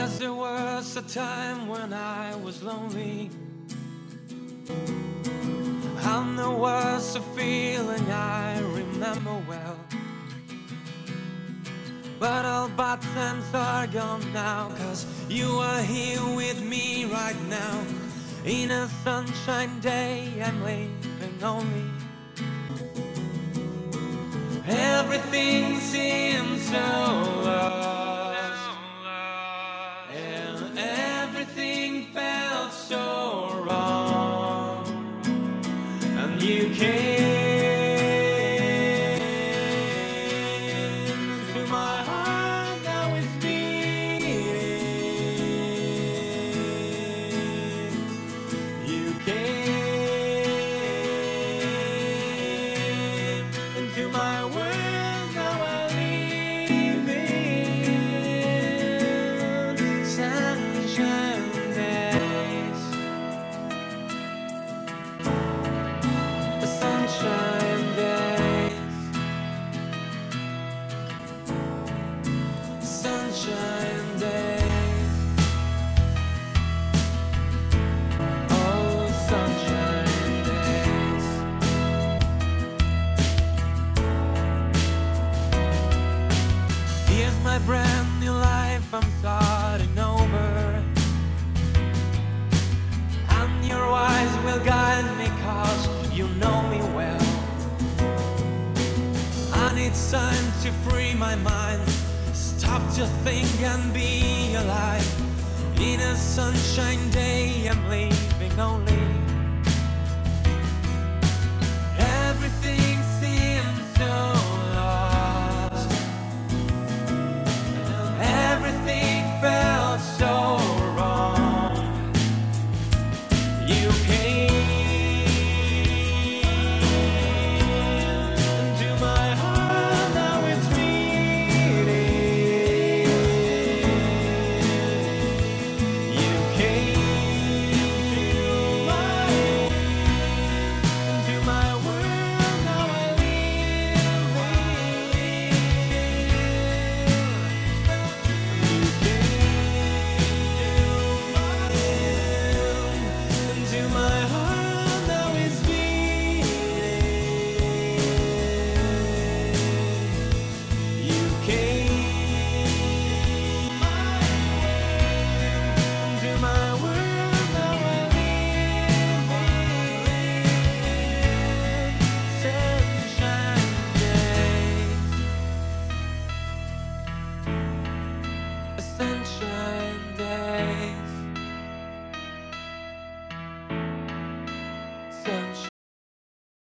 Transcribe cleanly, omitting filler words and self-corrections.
there was a time when I was lonely, and there was a feeling I remember well. But all bad times are gone now, 'cause you are here with me right now. In a sunshine day I'm living only. Everything seems so lost, and everything felt so wrong. And you came to my heart, now it's beating. You came into my world, now I live in sunshine days. Sunshine days. Sunshine days. Oh, sunshine days. Here's my brand new life I'm starting over, and your eyes will guide me, 'cause you know me well. And it's time to free my mind, stop to think and be alive. In a sunshine day I'm living only. Everything seems so lost, everything felt so wrong. You came into my heart, now it's beating. You came into my world, now I live in. You came into my heart, now it's beating. You came into my world, now I live in sunshine days. Sunshine days.